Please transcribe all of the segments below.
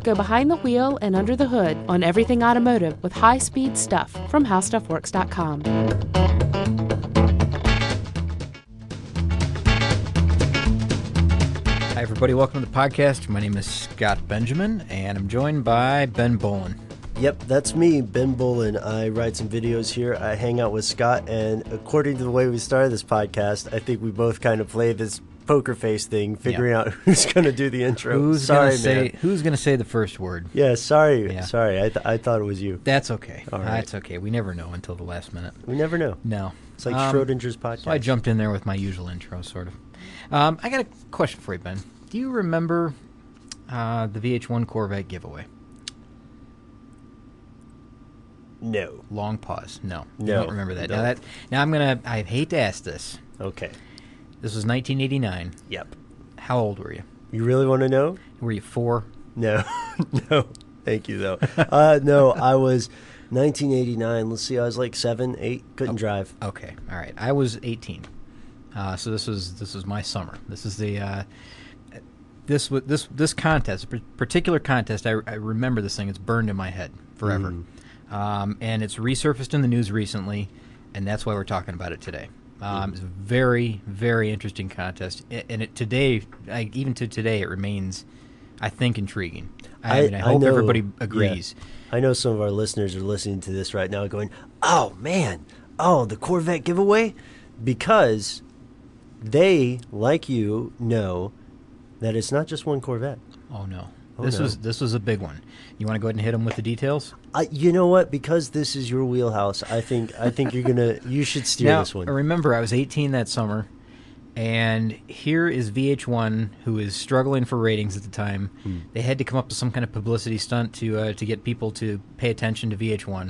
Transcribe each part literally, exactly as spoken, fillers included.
Go behind the wheel and under the hood on everything automotive with high-speed stuff from how stuff works dot com. Hi, everybody. Welcome to the podcast. My name is Scott Benjamin, and I'm joined by Ben Bolin. Yep, that's me, Ben Bolin. I write some videos here. I hang out with Scott, and according to the way we started this podcast, I think we both kind of play this poker face thing, figuring yeah. out who's going to do the intro. Who's sorry, gonna say, man. Who's going to say the first word? Yeah, sorry. Yeah. Sorry, I, th- I thought it was you. That's okay. All right. That's okay. We never know until the last minute. We never know. No. It's like um, Schrodinger's podcast. So I jumped in there with my usual intro, sort of. Um, I got a question for you, Ben. Do you remember uh, the V H one Corvette giveaway? No. Long pause. No. You No. don't remember that. No. Now, that, now I'm going to... I hate to ask this. Okay. This was nineteen eighty-nine. Yep. How old were you? You really want to know? Were you four? No. No. Thank you, though. uh, no, I was nineteen eighty-nine. Let's see, I was like seven, eight. Couldn't oh, drive. Okay. All right. I was eighteen. Uh, so this was this was my summer. This is the... Uh, This this this contest, a particular contest, I, I remember this thing. It's burned in my head forever, mm. um, and it's resurfaced in the news recently, and that's why we're talking about it today. Um, mm. It's a very very interesting contest, and it today, I, even to today, it remains, I think, intriguing. I, I, mean, I hope I know, everybody agrees. Yeah. I know some of our listeners are listening to this right now, going, "Oh man, oh the Corvette giveaway," because they, like you, know that it's not just one Corvette. Oh no, oh, this no. was this was a big one. You want to go ahead and hit them with the details? I, you know what? Because this is your wheelhouse, I think I think you're gonna you should steer now, this one. Remember, I was eighteen that summer, and here is V H one, who is struggling for ratings at the time. Hmm. They had to come up with some kind of publicity stunt to uh, to get people to pay attention to V H one.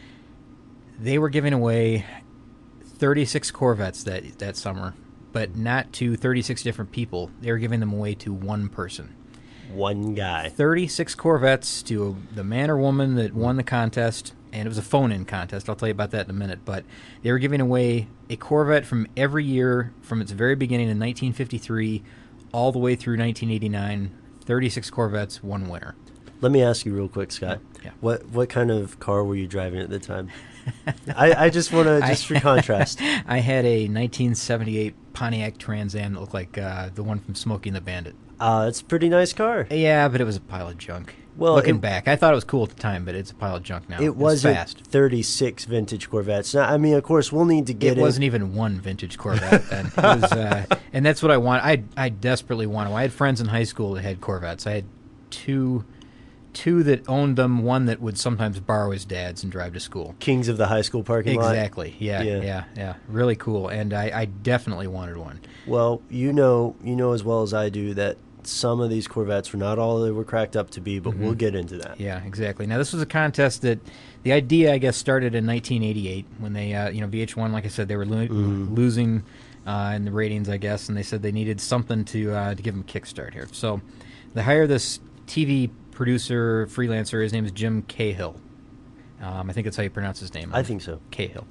They were giving away thirty-six Corvettes that that summer. But not to thirty-six different people. They were giving them away to one person. One guy. thirty-six Corvettes to the man or woman that won the contest, and it was a phone-in contest. I'll tell you about that in a minute. But they were giving away a Corvette from every year from its very beginning in nineteen fifty-three all the way through nineteen eighty-nine. thirty-six Corvettes, one winner. Let me ask you real quick, Scott. Yeah. What what kind of car were you driving at the time? I, I just want to, just for contrast. I had a nineteen seventy-eight Pontiac Trans Am that looked like uh, the one from Smokey and the Bandit. Uh, it's a pretty nice car. Yeah, but it was a pile of junk. Well, Looking it, back, I thought it was cool at the time, but it's a pile of junk now. It, it wasn't fast. thirty-six vintage Corvettes. Now, I mean, of course, we'll need to get it. It wasn't even one vintage Corvette then. It was, uh, and that's what I want. I I desperately wanted. I had friends in high school that had Corvettes. I had two... Two that owned them, one that would sometimes borrow his dad's and drive to school. Kings of the high school parking lot. Exactly. Yeah, yeah, yeah, yeah. Really cool, and I, I definitely wanted one. Well, you know, you know as well as I do that some of these Corvettes were not all they were cracked up to be, but mm-hmm. we'll get into that. Yeah, exactly. Now, this was a contest that the idea, I guess, started in nineteen eighty-eight when they, uh, you know, V H one, like I said, they were lo- mm. losing uh, in the ratings, I guess, and they said they needed something to uh, to give them a kickstart here. So they hired this T V producer, freelancer. His name is Jim Cahill. Um, I think that's how you pronounce his name. I think so. Cahill.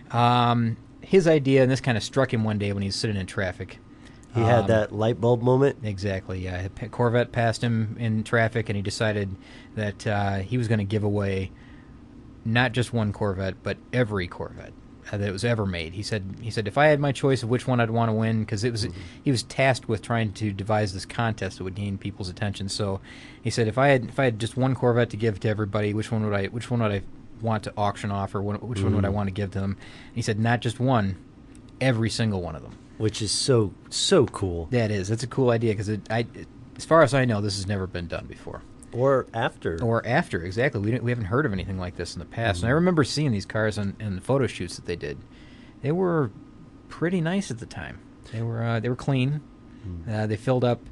Um, his idea, and this kind of struck him one day when he was sitting in traffic. He um, had that light bulb moment? Exactly, yeah. A Corvette passed him in traffic, and he decided that uh, he was going to give away not just one Corvette, but every Corvette uh, that was ever made. He said, "He said if I had my choice of which one I'd want to win, because it was mm-hmm. he was tasked with trying to devise this contest that would gain people's attention. So he said, if I had if I had just one Corvette to give to everybody, which one would I which one would I want to auction off, or which mm-hmm. one would I want to give to them?" And he said, not just one, every single one of them. Which is so so cool. That is. That's a cool idea because it, I, it, as far as I know, this has never been done before. Or after. Or after, exactly. We didn't, we haven't heard of anything like this in the past. Mm-hmm. And I remember seeing these cars in, in the photo shoots that they did. They were pretty nice at the time. They were uh, they were clean. Mm-hmm. Uh, they filled up,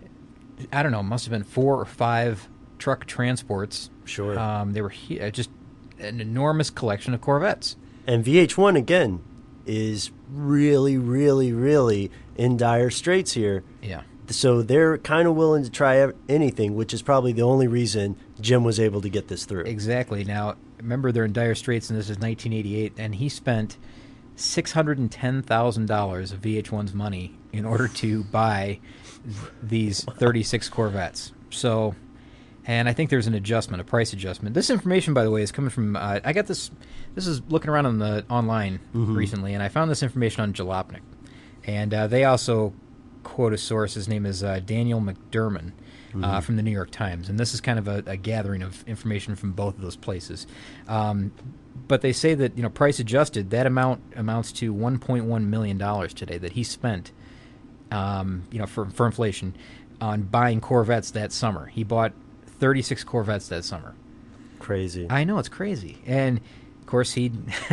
I don't know, must have been four or five truck transports. Sure. Um, they were he- uh, just an enormous collection of Corvettes. And V H one, again, is really, really, really in dire straits here. Yeah. So they're kind of willing to try anything, which is probably the only reason Jim was able to get this through. Exactly. Now, remember, they're in dire straits, and this is nineteen eighty-eight, and he spent six hundred ten thousand dollars of V H one's money in order to buy these thirty-six Corvettes. So And I think there's an adjustment, a price adjustment. This information, by the way, is coming from. Uh, I got this. This is looking around on the online Mhm. recently, and I found this information on Jalopnik, and uh, they also quote a source. His name is uh, Daniel McDermott uh, from the New York Times, and this is kind of a, a gathering of information from both of those places. Um, but they say that you know, price adjusted, that amount amounts to one point one million dollars today that he spent, um, you know, for for inflation, on buying Corvettes that summer. He bought thirty-six Corvettes that summer. Crazy. I know, it's crazy. And, of course, he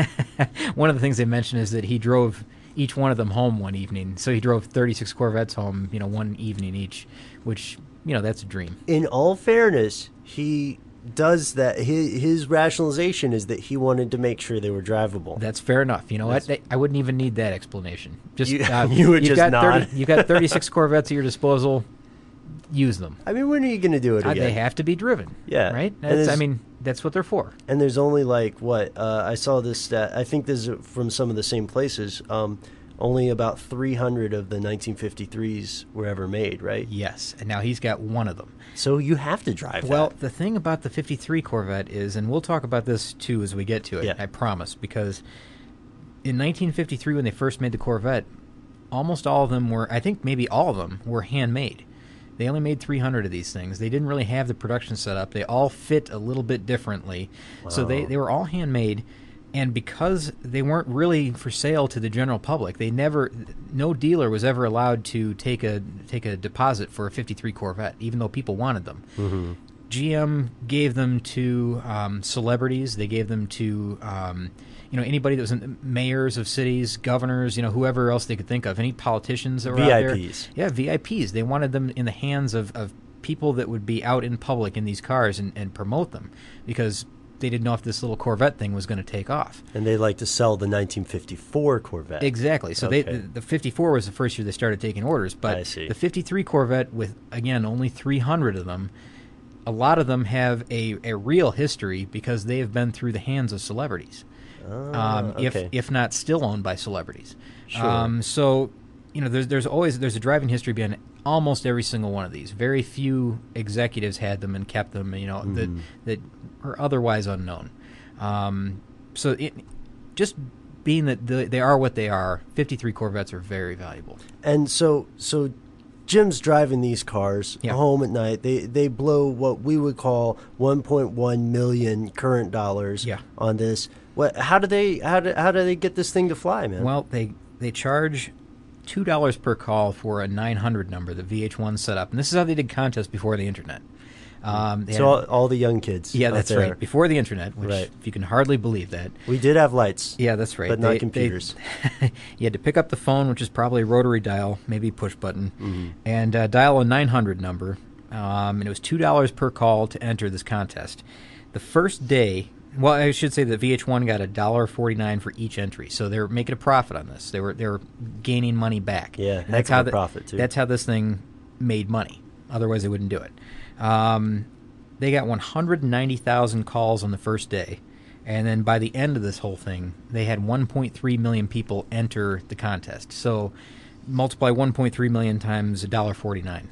one of the things they mentioned is that he drove each one of them home one evening. So he drove thirty-six Corvettes home, you know, one evening each, which, you know, that's a dream. In all fairness, he does that. His, his rationalization is that he wanted to make sure they were drivable. That's fair enough. You know what? That's- I wouldn't even need that explanation. Just You- uh, you would you've just got nod. thirty, you've got thirty-six Corvettes at your disposal. Use them. I mean, when are you going to do it Uh, again? they have to be driven. Yeah. Right? And That's, I there's- mean, that's what they're for. And there's only like what uh, I saw this stat. I think this is from some of the same places. Um, only about three hundred of the nineteen fifty-threes were ever made, right? Yes. And now he's got one of them. So you have to drive Well, that. the thing about the fifty-three Corvette is, and we'll talk about this too as we get to it, Yeah. I promise, because in nineteen fifty-three when they first made the Corvette, almost all of them were, I think maybe all of them were handmade. They only made three hundred of these things. They didn't really have the production set up. They all fit a little bit differently. So they, Wow. they were all handmade. And because they weren't really for sale to the general public, they never, no dealer was ever allowed to take a take a deposit for a fifty-three Corvette, even though people wanted them. Mm-hmm. G M gave them to um, celebrities. They gave them to um, you know, anybody that was in mayors of cities, governors, you know, whoever else they could think of, any politicians that were out there. V I Ps. Yeah, V I Ps. They wanted them in the hands of, of people that would be out in public in these cars and, and promote them, because they didn't know if this little Corvette thing was going to take off. And they like to sell the nineteen fifty-four Corvette. Exactly. So Okay. they the, the fifty-four was the first year they started taking orders, but I see. the fifty-three Corvette, with again only three hundred of them, a lot of them have a, a real history because they have been through the hands of celebrities. Ah, um, if okay. if not still owned by celebrities. Sure. Um, so, you know, there's there's always there's a driving history behind almost every single one of these. Very few executives had them and kept them, you know, that Mhm. that are otherwise unknown. Um, so, it, just being that the, they are what they are, fifty-three Corvettes are very valuable. And so, so Jim's driving these cars Yeah. home at night. They they blow what we would call one point one million current dollars Yeah. on this. What? How do they? How do how do they get this thing to fly, man? Well, they they charge two dollars per call for a nine hundred number that V H one set up, and this is how they did contests before the internet. Um, they so had- all, all the young kids. yeah, out that's there. right. Before the internet, which Right. if you can hardly believe that. We did have lights. Yeah, that's right. But not They- computers. they- you had to pick up the phone, which is probably a rotary dial, maybe push button, Mm-hmm. and uh, dial a nine hundred number. Um, and it was two dollars per call to enter this contest. The first day, well, I should say that V H one got a dollar forty-nine for each entry, so they were making a profit on this. They were they were gaining money back. Yeah, And heck that's of how a the- profit, too. That's how this thing made money. Otherwise, they wouldn't do it. Um, they got one hundred ninety thousand calls on the first day. And then by the end of this whole thing, they had one point three million people enter the contest. So multiply one point three million times one dollar forty-nine.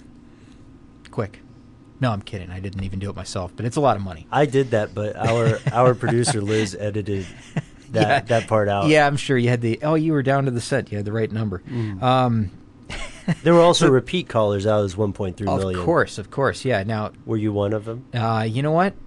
Quick. No, I'm kidding. I didn't even do it myself, but it's a lot of money. I did that, but our our producer Liz edited that Yeah. that part out. Yeah, I'm sure you had the, oh, you were down to the set. You had the right number. Mm. Um, There were also repeat callers out as one point three of million. course, of course. Yeah. Now, Were you one of them? uh, you know what?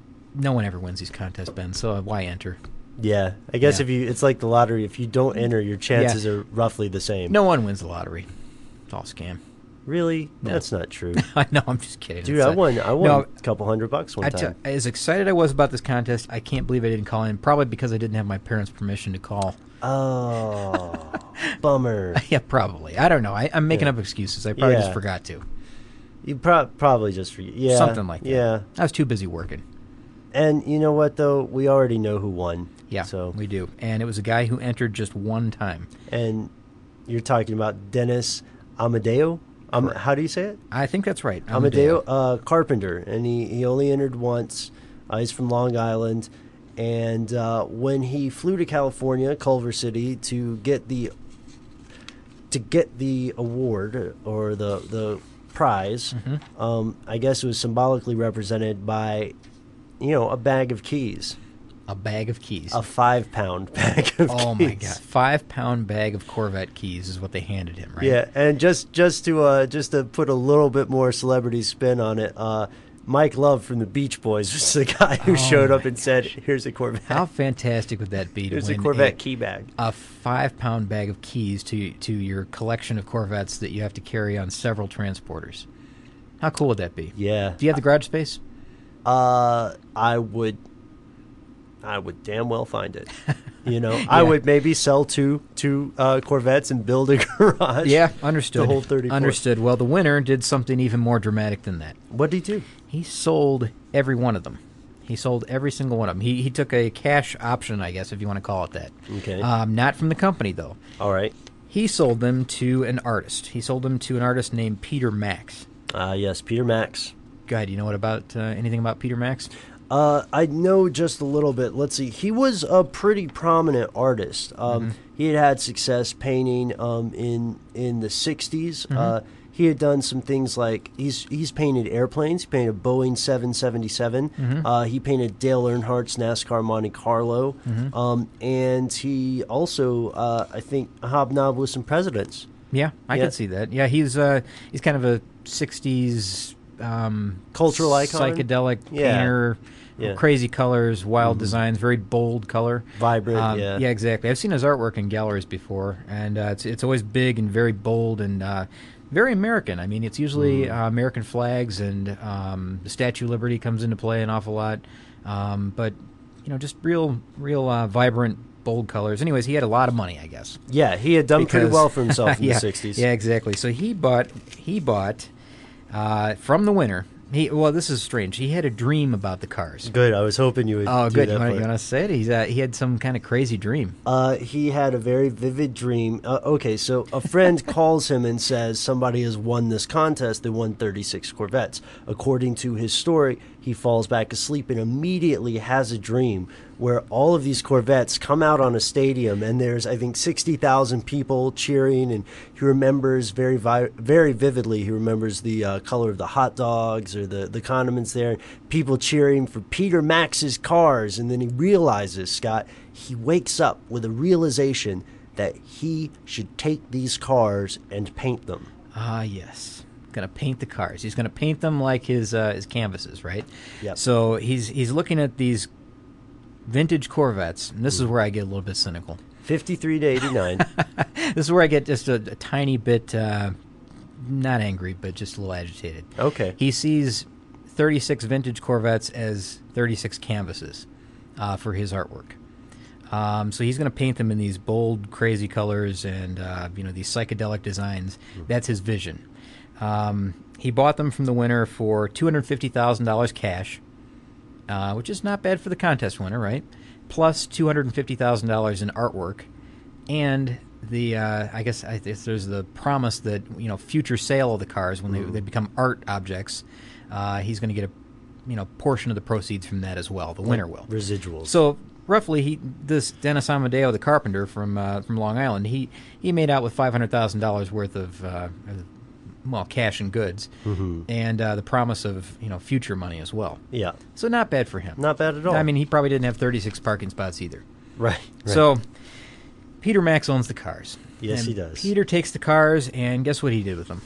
No one ever wins these contests, Ben, so why enter? Yeah. I guess Yeah. if you, it's like the lottery. If you don't enter, your chances are roughly the same. No one wins the lottery. It's all a scam. Really? No. That's not true. No, I'm just kidding. Dude, It's I a- won. I won No, a couple hundred bucks one I time. t- as excited I was about this contest, I can't believe I didn't call in. Probably because I didn't have my parents' permission to call. Oh, bummer. Yeah, probably. I don't know. I, I'm making Yeah. up excuses. I probably Yeah. just forgot to. You pro- probably just forget. Yeah, Something like that. Yeah, I was too busy working. and you know what though? We already know who won. Yeah, So we do. And it was a guy who entered just one time. and you're talking about Dennis Amadeo. Um, Correct. how do you say it? I think that's right. Amadeo uh, Carpenter, and he, he only entered once. Uh, he's from Long Island, and uh, when he flew to California, Culver City, to get the to get the award or the the prize. Mm-hmm. Um, I guess it was symbolically represented by, you know, a bag of keys. A bag of keys. A five-pound bag of oh keys. my god! Five-pound bag of Corvette keys is what they handed him, right? Yeah, and just just to uh, just to put a little bit more celebrity spin on it, uh, Mike Love from the Beach Boys was the guy who Oh showed up my and said, "Here's a Corvette." How fantastic would that be? To Here's a win Corvette a, key bag. A five-pound bag of keys to to your collection of Corvettes that you have to carry on several transporters. How cool would that be? Yeah. Do you have the garage space? Uh, I would. I would damn well find it. You know, yeah. I would maybe sell two two uh, Corvettes and build a garage. Yeah, understood. The whole thirty-four. Understood. Well, the winner did something even more dramatic than that. What did he do? He sold every one of them. He sold every single one of them. He he took a cash option, I guess, if you want to call it that. Okay. Um, not from the company, though. All right. He sold them to an artist. He sold them to an artist named Peter Max. Ah, uh, yes, Peter Max. Go ahead. You know what about uh, anything about Peter Max? Uh, I know just a little bit. Let's see. He was a pretty prominent artist. Um, mm-hmm. He had had success painting um, in in the sixties. Mm-hmm. Uh, he had done some things like he's he's painted airplanes. He painted Boeing seven seventy-seven. Mm-hmm. Uh, he painted Dale Earnhardt's NASCAR Monte Carlo. Mm-hmm. Um, and he also, uh, I think, hobnobbed with some presidents. Yeah, I yeah. can see that. Yeah, he's uh, he's kind of a sixties um, cultural icon, psychedelic yeah. painter. Yeah. Crazy colors, wild mm-hmm. designs, very bold color. Vibrant, um, yeah. Yeah, exactly. I've seen his artwork in galleries before, and uh, it's it's always big and very bold and uh, very American. I mean, it's usually mm. uh, American flags, and um, the Statue of Liberty comes into play an awful lot. Um, but, you know, just real, real uh, vibrant, bold colors. Anyways, he had a lot of money, I guess. Yeah, he had done because, pretty well for himself in yeah, the sixties. Yeah, exactly. So he bought, he bought uh, from the winner. He, well, this is strange. He had a dream about the cars. Good. I was hoping you would. Oh, do good. That You want, part. you want to say it? He's uh, he had some kind of crazy dream. Uh, he had a very vivid dream. Uh, okay, so a friend calls him and says somebody has won this contest. They won thirty-six Corvettes. According to his story, he falls back asleep and immediately has a dream where all of these Corvettes come out on a stadium, and there's, I think, sixty thousand people cheering, and he remembers very vi- very vividly, he remembers the uh, color of the hot dogs or the, the condiments there, people cheering for Peter Max's cars, and then he realizes, Scott, he wakes up with a realization that he should take these cars and paint them. Ah, yes. Going to paint the cars. He's going to paint them like his uh, his canvases, right? Yep. So he's he's looking at these vintage Corvettes, and this mm. is where I get a little bit cynical. fifty-three to eighty-nine. This is where I get just a, a tiny bit, uh, not angry, but just a little agitated. Okay. He sees thirty-six vintage Corvettes as thirty-six canvases uh, for his artwork. Um, so he's going to paint them in these bold, crazy colors and uh, you know these psychedelic designs. Mm. That's his vision. Um, he bought them from the winner for two hundred fifty thousand dollars cash, uh, which is not bad for the contest winner, right? Plus two hundred fifty thousand dollars in artwork, and the uh, I guess I guess there's the promise that you know future sale of the cars when they, they become art objects, uh, he's going to get a you know portion of the proceeds from that as well. The winner will Residuals. So roughly, he this Dennis Amadeo, the carpenter from uh, from Long Island, he he made out with five hundred thousand dollars worth of. Uh, well, cash and goods, mm-hmm. and uh, the promise of you know future money as well. Yeah. So not bad for him. Not bad at all. I mean, he probably didn't have thirty-six parking spots either. Right. right. So Peter Max owns the cars. Yes, and he does. Peter takes the cars, and guess what he did with them?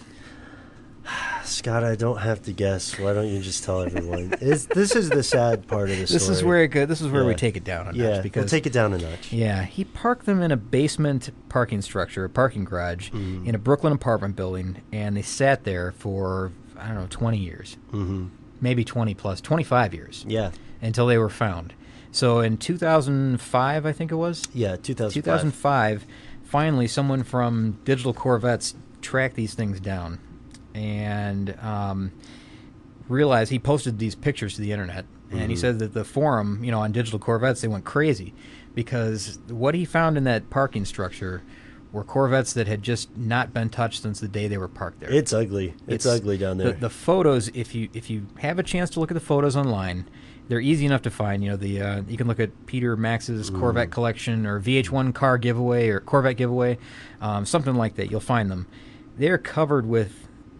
Scott, I don't have to guess. Why don't you just tell everyone? It's, this is the sad part of the story. This is where it go, this is where yeah. we take it down a notch. Yeah, because we'll take it down a notch. Yeah, he parked them in a basement parking structure, a parking garage, mm. in a Brooklyn apartment building, and they sat there for, I don't know, twenty years. Mm-hmm. Maybe twenty plus, twenty-five years. Yeah. Until they were found. So in two thousand five, I think it was? Yeah, two thousand five. two thousand five, finally someone from Digital Corvettes tracked these things down and um, realized he posted these pictures to the internet. And mm-hmm. he said that the forum, you know, on Digital Corvettes, they went crazy because what he found in that parking structure were Corvettes that had just not been touched since the day they were parked there. It's ugly. It's, it's ugly down there. The, the photos, if you if you have a chance to look at the photos online, they're easy enough to find. You know, the uh, you can look at Peter Max's mm. Corvette collection or V H one car giveaway or Corvette giveaway, um, something like that. You'll find them. They're covered with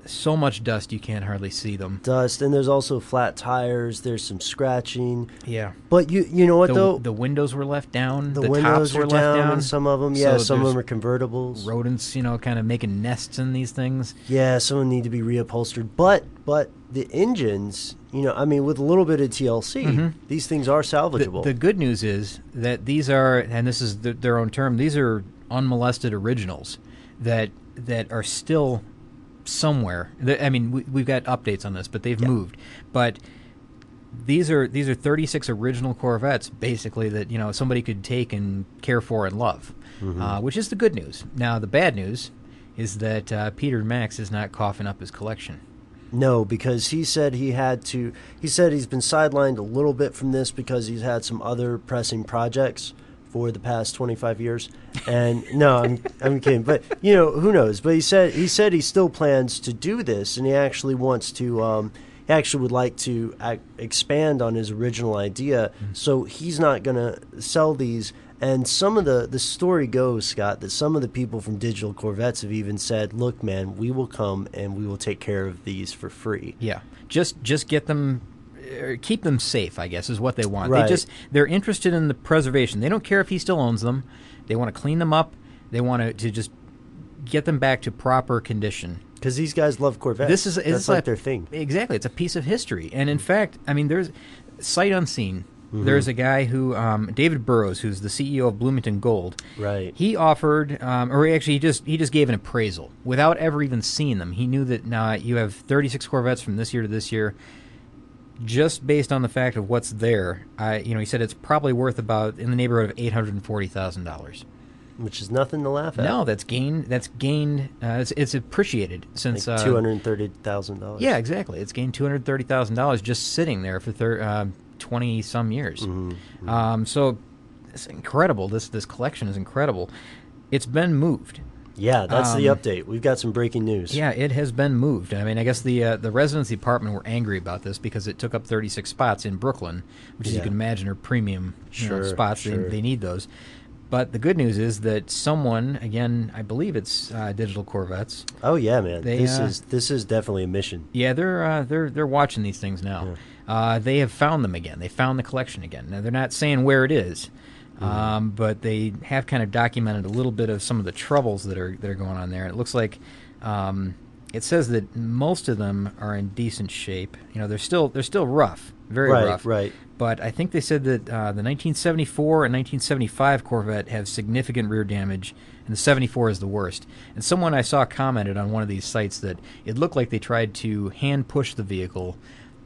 so much dust you can't hardly see them. Dust, and there's also flat tires. There's some scratching. Yeah. But you you know what, The, though? the windows were left down. The, The, windows tops were are left down, down. and some of them, yeah, So some of them there's are convertibles. Rodents, you know, kind of making nests in these things. Yeah, some of them need to be reupholstered. But but the engines, you know, I mean, with a little bit of T L C, Mhm. these things are The, salvageable. the good news is that these are, and this is the, their own term, these are unmolested originals that that are still somewhere. The- I mean, we, we've got updates on this, but they've Yeah. moved. But these are these are thirty-six original Corvettes, basically, that you know somebody could take and care for and love, Mhm. uh, which is the good news. Now, the bad news is that uh, Peter Max is not coughing up his collection. No, because he said he had to. He said he's been sidelined a little bit from this because he's had some other pressing projects for the past twenty-five years. And no, I'm I'm kidding. But you know, who knows? But he said he said he still plans to do this, and he actually wants to. Um, he actually would like to ac- expand on his original idea. So he's not going to sell these. And some of the, the story goes, Scott, that some of the people from Digital Corvettes have even said, look, man, we will come and we will take care of these for free. Yeah, just just get them, uh, keep them safe, I guess, is what they want. Right. They just they're interested in the preservation. They don't care if he still owns them. They want to clean them up. They want to, to just get them back to proper condition. Because these guys love Corvettes. This is That's it's like a- their thing. Exactly, it's a piece of history. And in fact, I mean, there's sight unseen. There's a guy who, um, David Burrows, who's the C E O of Bloomington Gold. Right. He offered, um, or actually, he just he just gave an appraisal without ever even seeing them. He knew that now you have thirty-six Corvettes from this year to this year. Just based on the fact of what's there, I, you know, he said it's probably worth about in the neighborhood of eight hundred and forty thousand dollars. Which is nothing to laugh at. No, that's gained. That's gained. Uh, it's, it's appreciated since Like uh, two hundred thirty thousand dollars. Yeah, exactly. It's gained two hundred thirty thousand dollars just sitting there for thir- uh, twenty some years. Mm-hmm. Um, so it's incredible. This this collection is incredible. It's been moved. Yeah, that's the Um, update. We've got some breaking news. Yeah, it has been moved. I mean, I guess the uh, the residency department were angry about this because it took up thirty-six spots in Brooklyn, which, as Yeah. you can imagine, are premium you know, Sure, spots. sure. They, they need those. But the good news is that someone, again, I believe it's uh, Digital Corvettes. Oh yeah, man. They, this uh, is this is definitely a mission. Yeah, they're uh, they're they're watching these things now. Uh, they have found them again. They found the collection again. Now they're not saying where it is, um, but they have kind of documented a little bit of some of the troubles that are that are going on there. It looks like um, it says that most of them are in decent shape. You know, they're still they're still rough, very Right, rough. right. But I think they said that uh, the nineteen seventy-four and nineteen seventy-five Corvette have significant rear damage, and the seventy-four is the worst. And someone I saw commented on one of these sites that it looked like they tried to hand push the vehicle,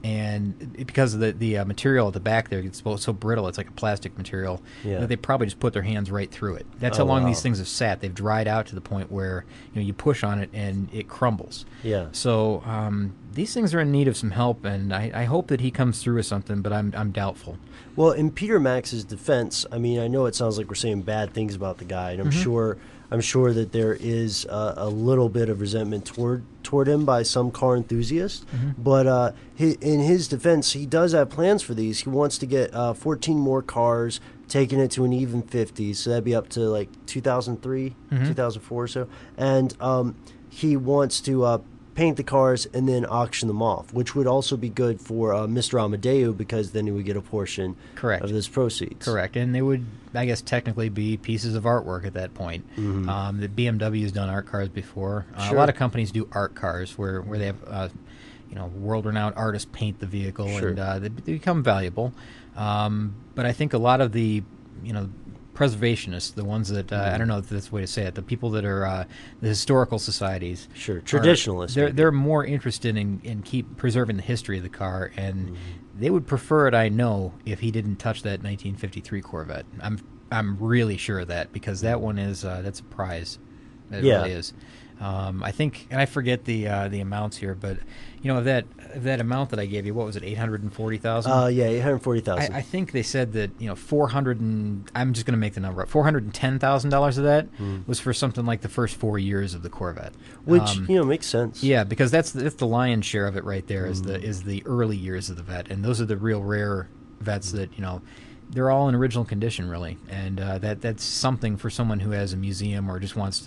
and it- because of the the uh, material at the back there, it's so so brittle, it's like a plastic material, Yeah. that they probably just put their hands right through it. That's Oh, how long wow. these things have sat. They've dried out to the point where you know you push on it and it crumbles. Yeah. So um, these things are in need of some help, and I, I hope that he comes through with something, but I'm I'm doubtful. Well, in Peter Max's defense, I mean, I know it sounds like we're saying bad things about the guy, and I'm Mm-hmm. sure, I'm sure that there is a, a little bit of resentment toward toward him by some car enthusiasts. Mm-hmm. But uh, hi in his defense, he does have plans for these. He wants to get uh, fourteen more cars, taking it to an even fifty, so that'd be up to like two thousand three, Mhm. two thousand four or so. And um, he wants to uh, paint the cars and then auction them off, which would also be good for uh, Mister Amadeu because then he would get a portion Correct. of this proceeds. Correct, and they would, I guess, technically be pieces of artwork at that point. Mhm. Um, the B M W has done art cars before. Uh, Sure. A lot of companies do art cars where, where they have, uh, you know, world-renowned artists paint the vehicle, Sure. and uh, they, they become valuable. Um, but I think a lot of the, you know, preservationists, the ones that uh, I don't know if that's the way to say it, the people that are uh, the historical societies, Sure, are- traditionalists. They're maybe. they're more interested in, in keep preserving the history of the car, and Mm-hmm. they would prefer it. I know if he didn't touch that nineteen fifty-three Corvette. I'm I'm really sure of that because that one is uh, that's a prize. It Yeah. really is. Um, I think, and I forget the uh, the amounts here, but you know of that of that amount that I gave you, what was it, eight hundred and forty thousand? Uh, yeah, eight hundred forty thousand. I, I think they said that you know four hundred and I'm just going to make the number up. Four hundred and ten thousand dollars of that was for something like the first four years of the Corvette, Which Um, you know makes sense. yeah, because that's the, that's the lion's share of it right there. Is Mm. the is the early years of the vet, and those are the real rare vets that you know they're all in original condition really, and uh, that that's something for someone who has a museum or just wants to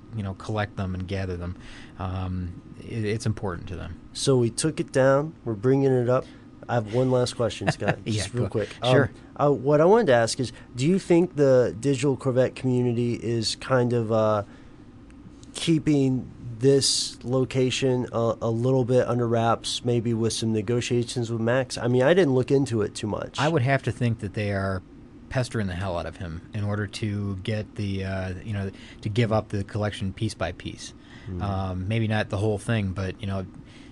you know, collect them and gather them. Um, it, it's important to them. So we took it down. We're bringing it up. I have one last question, Scott, just yeah, real go. quick. Sure. Um, uh, what I wanted to ask is, do you think the digital Corvette community is kind of uh, keeping this location a, a little bit under wraps, maybe with some negotiations with Max? I mean, I didn't look into it too much. I would have to think that they are pestering the hell out of him in order to get the, uh, you know, to give up the collection piece by piece. Mm-hmm. Um, maybe not the whole thing, but, you know,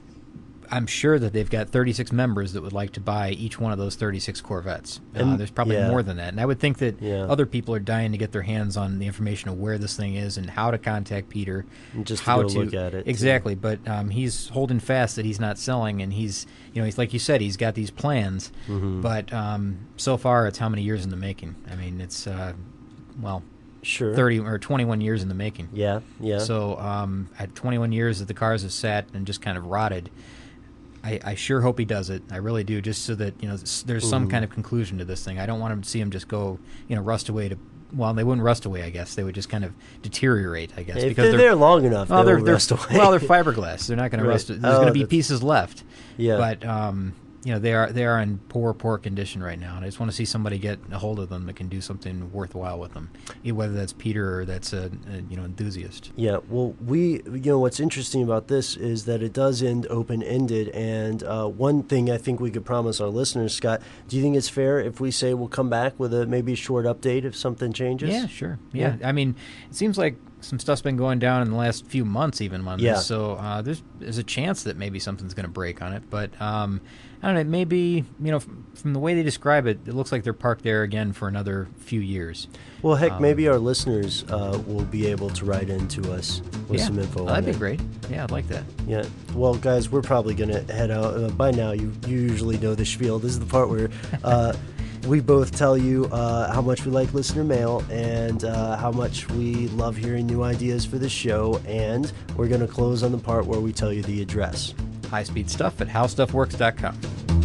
I'm sure that they've got thirty-six members that would like to buy each one of those thirty-six Corvettes. Uh, And- there's probably yeah. more than that. And I would think that Yeah. other people are dying to get their hands on the information of where this thing is and how to contact Peter. And just to how go look at it, too. Exactly. But um, he's holding fast that he's not selling. And he's, you know, he's like you said, he's got these plans. Mhm. But um, so far, it's how many years in the making? I mean, it's, uh, well, Sure. thirty or twenty-one years in the making. Yeah, yeah. So um, at twenty-one years that the cars have sat and just kind of rotted, I, I sure hope he does it. I really do, just so that, you know, s- there's some Mhm. kind of conclusion to this thing. I don't want him to see him just go, you know, rust away to. Well, they wouldn't rust away, I guess. They would just kind of deteriorate, I guess, if because they're, there long enough, well, they'll they're, they're rust away. well, they're fiberglass. They're not going to Right. rust. There's Oh, going to be that's- pieces left. Yeah. But um, you know, they are they are in poor poor condition right now, and I just want to see somebody get a hold of them that can do something worthwhile with them, e- whether that's Peter or that's a, a you know enthusiast. Yeah, well, we, you know, what's interesting about this is that it does end open-ended, and uh, one thing I think we could promise our listeners, Scott, do you think it's fair if we say we'll come back with a maybe a short update if something changes? Yeah, sure. Yeah. Yeah. I mean, it seems like some stuff's been going down in the last few months, even on Yeah. this. So uh, there's there's a chance that maybe something's going to break on it. But um, I don't know. Maybe you know, from, from the way they describe it, it looks like they're parked there again for another few years. Well, heck, Um, maybe our listeners uh, will be able to write into us with yeah, some info oh, on that'd it. be great. Yeah, I'd like that. Yeah. Well, guys, we're probably going to head out. Uh, by now, you, you usually know the spiel. This is the part where uh, we both tell you uh, how much we like listener mail and uh, how much we love hearing new ideas for the show. And we're going to close on the part where we tell you the address. High speed stuff at how stuff works dot com.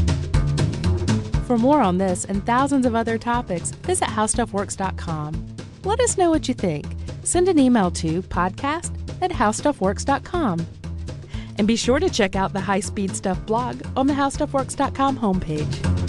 For more on this and thousands of other topics, visit how stuff works dot com. Let us know what you think. Send an email to podcast at how stuff works dot com. And be sure to check out the High Speed Stuff blog on the how stuff works dot com homepage.